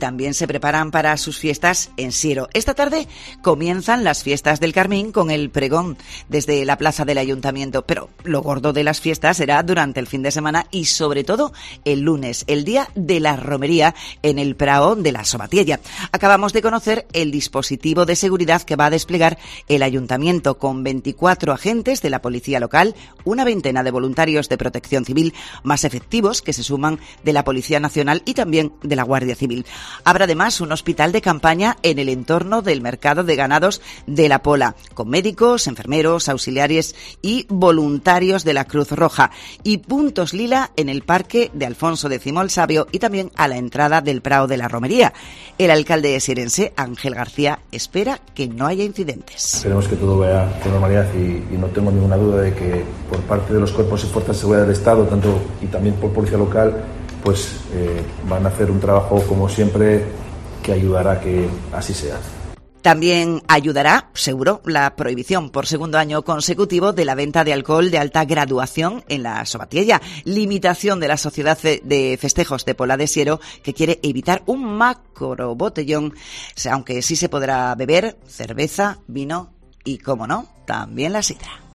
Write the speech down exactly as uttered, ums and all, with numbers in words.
también se preparan para sus fiestas en Siero. Esta tarde comienzan las fiestas del Carmín con el pregón desde la plaza del Ayuntamiento, pero lo gordo de las fiestas será durante el fin de semana y sobre todo el lunes, el día de la romería en el Prao de la Sobatiella. Acabamos de conocer el dispositivo de seguridad que va a desplegar el Ayuntamiento con veinticuatro agentes de la Policía Local, una veintena de voluntarios de Protección Civil, más efectivos que se suman de la Policía Nacional y también de la Guardia Civil. Habrá además un hospital de campaña en el entorno del mercado de ganados de La Pola, con médicos, enfermeros, auxiliares y voluntarios de la Cruz Roja, y puntos lila en el parque de Alfonso X el Sabio y también a la entrada del Prao de la Romería. El alcalde sierense, Ángel García, espera que no haya incidentes. Esperemos que todo vaya con normalidad y, y no tengo ninguna duda de que por parte de los cuerpos y fuerzas de seguridad del Estado, tanto y también por Policía Local, pues eh, van a hacer un trabajo, como siempre, que ayudará a que así sea. También ayudará, seguro, la prohibición por segundo año consecutivo de la venta de alcohol de alta graduación en la Sobatiella. Limitación de la Sociedad de Festejos de Pola de Siero, que quiere evitar un macro botellón, aunque sí se podrá beber cerveza, vino y, como no, también la sidra.